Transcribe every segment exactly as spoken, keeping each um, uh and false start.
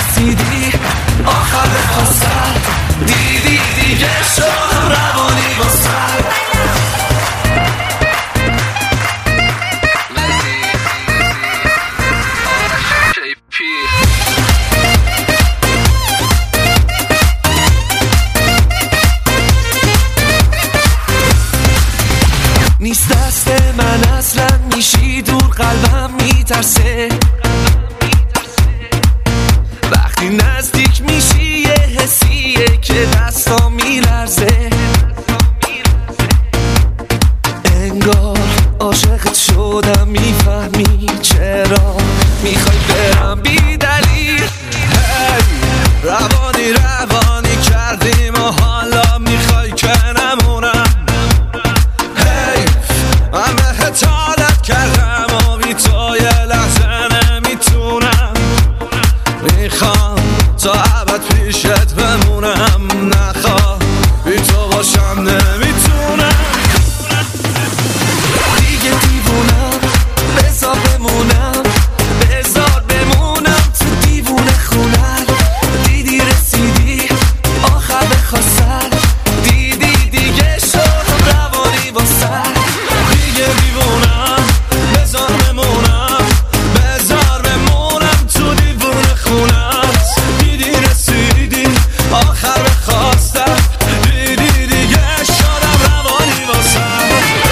رسیدی آخر خواستن دیدی دیگه شدم روانی با سر نیست دست من اصلا میشی دور قلبم میترسه وقتی نزدیک میشی یه حسیه که دستا میلرزه انگار عاشقت شدم میفهمی چرا میخوای برم بی دلیل هی روانی روانی کردیم و حالا میخوای که نمونم من بهت عادت کردم و بی تو یه لحظه نمیتونم میخوام تا ابد پیشت بمونم نخواه بی تو باشم نمیتونم دیگه دیوونم بذار بمونم بذار بمونم تو دیوونه خونم دیدی رسیدی آخر بخواستن دیدی دیگه شدم روانی با سر دیگه دیوونم بذار بمونم بذار بمونم تو دیوونه خونت دیدی رسیدی آخر بخواستم دیدی دیگه شدم روانی واسم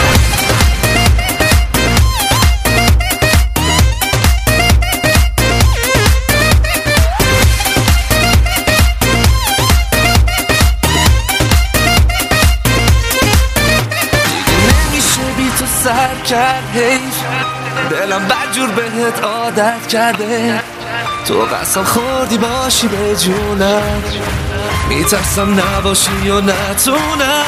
نمیشه بی تو سر کرد حیف دلم بدجور بهت عادت کرده تو قسم خوردی باشی به جونم میترسم نباشی و نتونم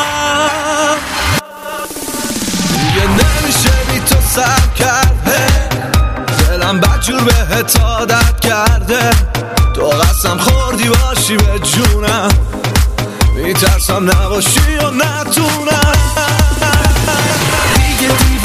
دیگه نمیشه بی تو سر کرده دلم بدجور بهت عادت کرده تو قسم خوردی باشی به جونم میترسم نباشی و نتونم دیگه دیگه